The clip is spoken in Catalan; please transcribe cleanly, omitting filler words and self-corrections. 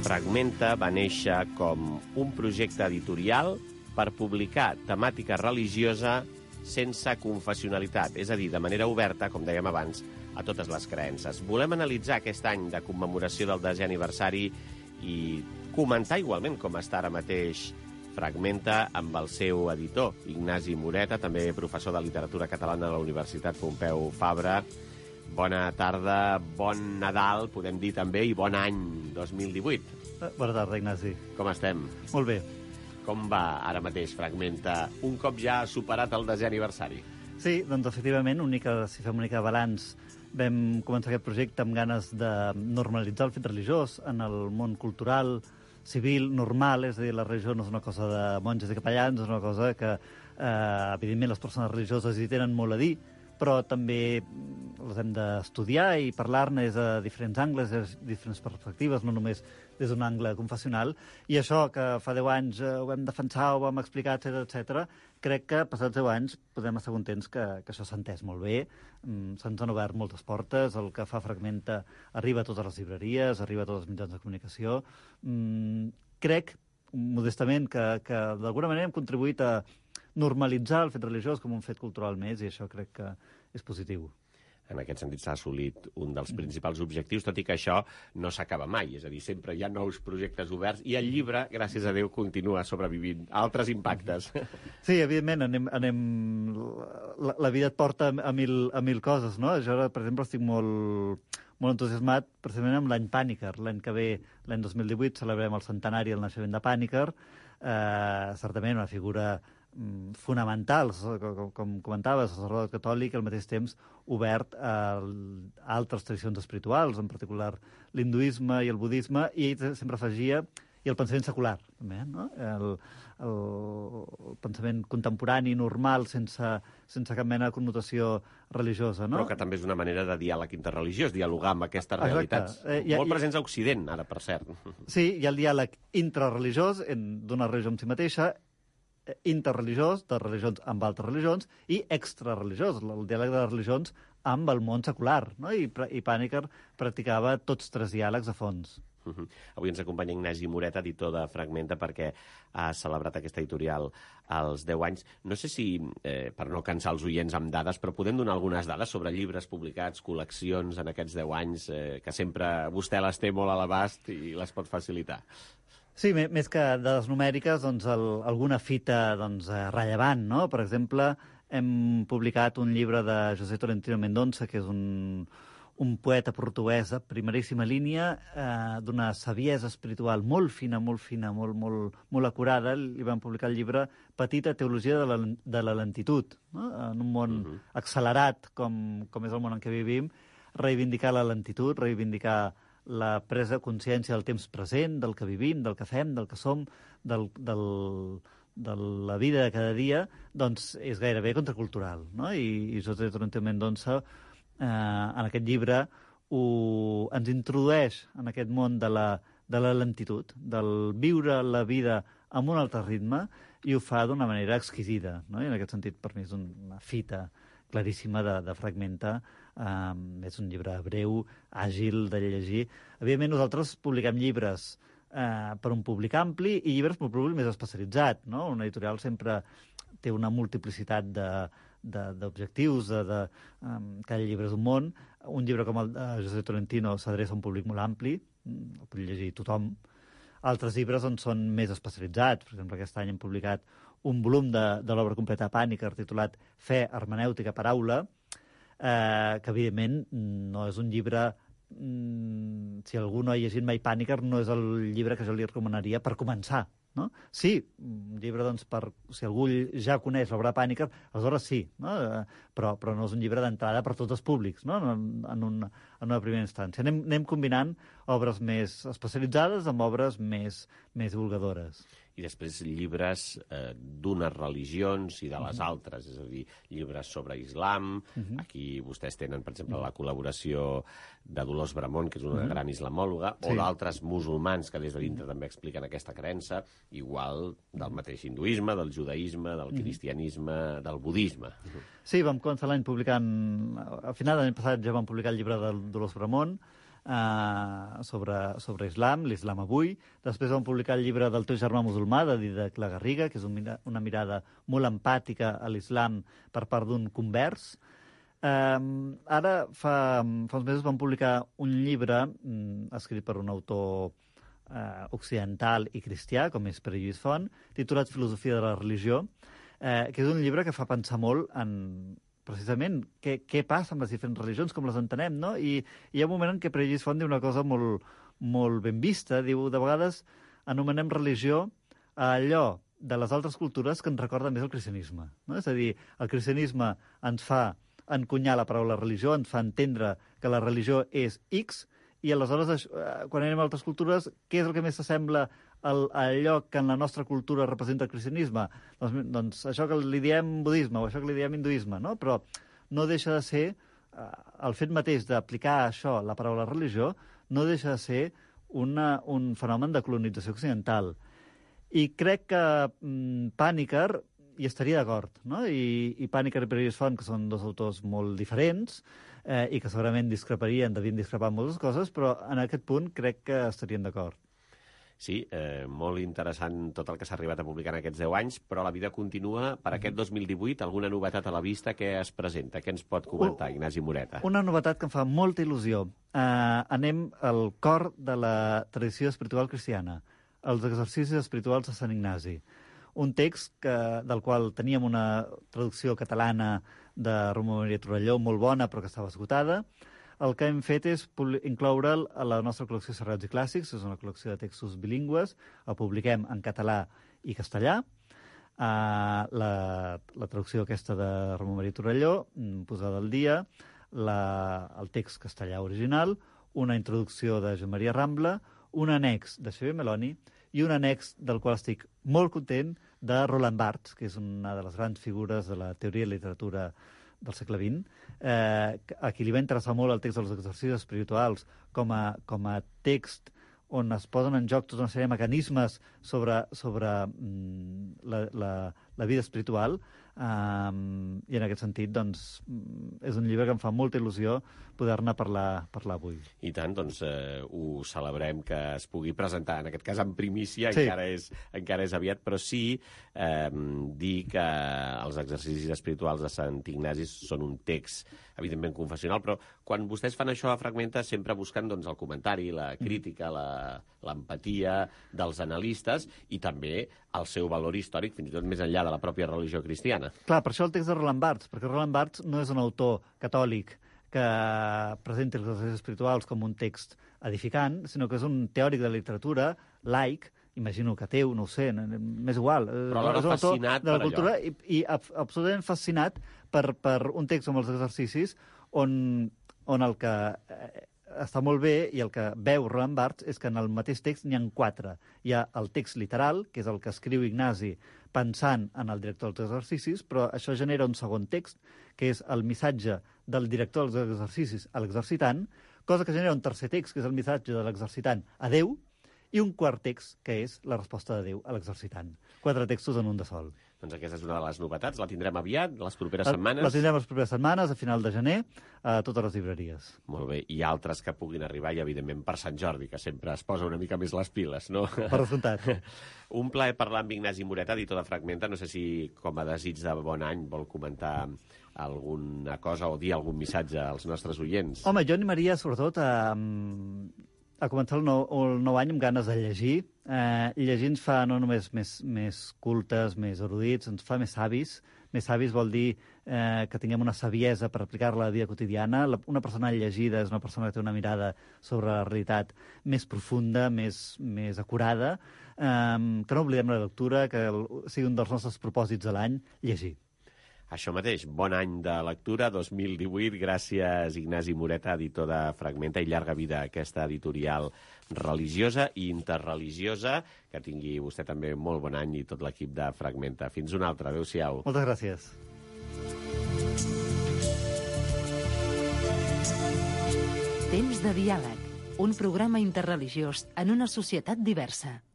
Fragmenta va néixer com un projecte editorial per publicar temàtica religiosa sense confessionalitat, és a dir, de manera oberta, com dèiem abans, a totes les creences. Volem analitzar aquest any de commemoració del 10è aniversari i comentar igualment com està ara mateix Fragmenta amb el seu editor, Ignasi Moreta, també professor de literatura catalana a la Universitat Pompeu Fabra. Bona tarda, bon Nadal, podem dir també, i bon any 2018. Bona tarda, Ignasi. Com estem? Molt bé. Com va ara mateix Fragmenta, un cop ja ha superat el 10è aniversari? Sí, doncs efectivament, si fem una mica de balanç, vam començar aquest projecte amb ganes de normalitzar el fet religiós en el món cultural, civil, normal, és a dir, la religió no és una cosa de monges i capellans, és una cosa que, evidentment, les persones religioses hi tenen molt a dir, però també les hem d'estudiar i parlar-ne des de diferents angles, des de diferents perspectives, no només des d'un angle confessional. I això que fa 10 anys ho vam defensar, ho vam explicar, etc., crec que passats 10 anys podem estar contents que això s'ha entès molt bé. Se'ns han obert moltes portes, el que fa Fragmenta arriba a totes les llibreries, arriba a tots els mitjans de comunicació. Crec, modestament, que d'alguna manera hem contribuït a normalitzar el fet religiós com un fet cultural més, i això crec que és positiu. En aquest sentit s'ha assolit un dels principals objectius, tot i que això no s'acaba mai, és a dir, sempre hi ha nous projectes oberts i el llibre, gràcies a Déu, continua sobrevivint a altres impactes. Sí, evidentment, la vida et porta a mil coses, no? Jo ara, per exemple, estic molt entusiasmat precisament amb l'any Pàniker. L'any que ve, l'any 2018, celebrem el centenari del naixement de Pàniker. Certament una figura fonamental, com comentaves, el sacerdot catòlic, al mateix temps obert a altres tradicions espirituals, en particular l'hinduisme i el budisme, i ell sempre afegia, i el pensament secular, també, no? El pensament contemporani, normal, sense cap mena de connotació religiosa, no? Però que també és una manera de diàleg interreligiós, dialogar amb aquestes realitats. Molt presents a Occident, ara, per cert. Sí, hi ha el diàleg intrareligiós d'una religió en si mateixa, interreligiós, de religions amb altres religions, i extrareligiós, el diàleg de les religions amb el món secular, no? I Pàniker practicava tots tres diàlegs a fons. Avui ens acompanya Ignasi Moreta, editor de Fragmenta, perquè ha celebrat aquesta editorial als 10 anys. No sé si, per no cansar els oients amb dades, però podem donar algunes dades sobre llibres publicats, col·leccions en aquests 10 anys, que sempre vostè les té molt a l'abast i les pot facilitar. Sí, més que dades numèriques, doncs alguna fita rellevant, no? Per exemple, hem publicat un llibre de José Tolentino Mendonça, que és un poeta portuguès de primeríssima línia, d'una saviesa espiritual molt fina, molt acurada. Li vam publicar el llibre Petita teologia de la lentitud, no? En un món accelerat com és el món en què vivim, reivindicar la lentitud, reivindicar la presa de consciència del temps present, del que vivim, del que fem, del que som, de la vida de cada dia, doncs és gairebé contracultural, no? I José Tolentino Mendonça, en aquest llibre, ens introdueix en aquest món de la lentitud, del viure la vida amb un altre ritme, i ho fa d'una manera exquisida, no? I en aquest sentit, per mi, és una fita claríssima de Fragmenta. És un llibre breu, àgil de llegir. Evidentment, nosaltres publiquem llibres per un públic ampli i llibres per un públic més especialitzat, no? Una editorial sempre té una multiplicitat d'objectius, cada llibre és un món. Un llibre com el de José Tolentino s'adreça a un públic molt ampli, el pot llegir tothom. Altres llibres són més especialitzats. Per exemple, aquest any hem publicat un volum de l'obra completa de Pàniker titulat Fe, hermenèutica, paraula, que evidentment no és un llibre, si algú no ha llegit mai Pàniker, no és el llibre que jo li recomanaria per començar, no? Sí, un llibre, doncs, si algú ja coneix l'obra de Pàniker, aleshores sí, no? Però no és un llibre d'entrada per tots els públics, no? En una primera instància. Anem combinant obres més especialitzades amb obres més divulgadores. I després llibres d'unes religions i de les altres, és a dir, llibres sobre islam. Aquí vostès tenen, per exemple, la col·laboració de Dolors Bramont, que és una gran islamòloga, o d'altres musulmans que des de dintre també expliquen aquesta creença, igual del mateix hinduisme, del judaïsme, del cristianisme, del budisme. Sí, vam començar l'any publicant... A final de l'any passat ja vam publicar el llibre de Dolors Bramont, sobre islam, l'Islam avui. Després van publicar el llibre del teu germà musulmà, de Dídac Lagarriga, que és una mirada molt empàtica a l'islam per part d'un convers. Ara, fa uns mesos, van publicar un llibre escrit per un autor occidental i cristià, com és Pere Lluís Font, titulat Filosofia de la religió, que és un llibre que fa pensar molt en, precisament, què passa amb les diferents religions, com les entenem, no? I hi ha un moment en què Pere Lluís Font diu una cosa molt, molt ben vista. Diu, de vegades anomenem religió a allò de les altres cultures que ens recorda més el cristianisme, no? És a dir, el cristianisme ens fa encunyar la paraula religió, ens fa entendre que la religió és X, i aleshores, quan anem a altres cultures, què és el que més s'assembla a allò que en la nostra cultura representa el cristianisme? Doncs això que li diem budisme o això que li diem hinduisme, no? Però no deixa de ser, el fet mateix d'aplicar això, la paraula religió, no deixa de ser un fenomen de colonització occidental. I crec que Panikkar hi estaria d'acord, no? I Panikkar i Pere Lluís Font, que són dos autors molt diferents, i que segurament devien discrepar en moltes coses, però en aquest punt crec que estarien d'acord. Sí, molt interessant tot el que s'ha arribat a publicar en aquests 10 anys, però la vida continua. Per aquest 2018, alguna novetat a la vista que es presenta? Què ens pot comentar, Ignasi Moreta? Una novetat que em fa molta il·lusió. Anem al cor de la tradició espiritual cristiana, els exercicis espirituals de Sant Ignasi. Un text del qual teníem una traducció catalana de Romer Maria Torelló molt bona, però que estava esgotada. El que hem fet és incloure'l a la nostra col·lecció Sagrats i Clàssics, és una col·lecció de textos bilingües, el publiquem en català i castellà. La traducció aquesta de Romer Maria Torelló, posada al dia, el text castellà original, una introducció de Joan Maria Rambla, un annex de Xavier Meloni i un annex del qual estic molt content, de Roland Barthes, que és una de les grans figures de la teoria i literatura del segle XX, a qui li va interessar molt el text dels exercicis espirituals com a text on es posen en joc tota una sèrie de mecanismes sobre la vida espiritual, i en aquest sentit doncs, és un llibre que em fa molta il·lusió poder-ne parlar avui. I tant, doncs ho celebrem que es pugui presentar, en aquest cas en primícia, sí. encara és aviat, però sí dir que els exercicis espirituals de Sant Ignasi són un text evidentment confessional, però quan vostès fan això a Fragmenta sempre busquen doncs, el comentari, la crítica, l'empatia dels analistes i també el seu valor històric, fins i tot més enllà de la pròpia religió cristiana. Clar, per això el text de Roland Barthes, perquè Roland Barthes no és un autor catòlic que presenti els exercicis espirituals com un text edificant, sinó que és un teòric de la literatura, laic, imagino que ateu, no ho sé, m'és igual. Però alhora fascinat de la cultura i absolutament fascinat per un text com els exercicis on el que està molt bé i el que veu Roland Barthes és que en el mateix text n'hi ha 4. Hi ha el text literal, que és el que escriu Ignasi pensant en el director dels exercicis, però això genera un segon text, que és el missatge del director dels exercicis a l'exercitant, cosa que genera un tercer text, que és el missatge de l'exercitant a Déu, i un quart text, que és la resposta de Déu a l'exercitant. 4 textos en un de sol. Doncs aquesta és una de les novetats. La tindrem aviat, les properes setmanes? La tindrem les properes setmanes, a final de gener, a totes les llibreries. Molt bé. I altres que puguin arribar, i evidentment per Sant Jordi, que sempre es posa una mica més les piles, no? Per descomptat. Un plaer parlar amb Ignasi Moreta, editor de Fragmenta. No sé si, com a desig de bon any, vol comentar alguna cosa o dir algun missatge als nostres oients. Home, jo animaria, sobretot, a començar el nou any amb ganes de llegir. Llegir ens fa no només més cultes, més erudits, ens fa més savis. Més savis vol dir que tinguem una saviesa per aplicar-la a la vida quotidiana. Una persona llegida és una persona que té una mirada sobre la realitat més profunda, més acurada, que no oblidem la lectura, que sigui un dels nostres propòsits de l'any, llegir. Això mateix, bon any de lectura, 2018. Gràcies, Ignasi Moreta, editor de Fragmenta, i llarga vida a aquesta editorial religiosa i interreligiosa. Que tingui vostè també molt bon any i tot l'equip de Fragmenta. Fins una altra. Adéu-siau. Moltes gràcies. Temps de diàleg, un programa interreligiós en una societat diversa.